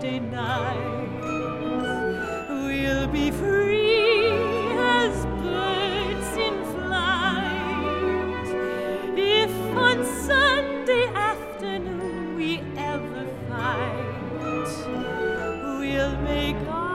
Tuesday night. We'll be free as birds in flight. If on Sunday afternoon we ever fight, we'll make our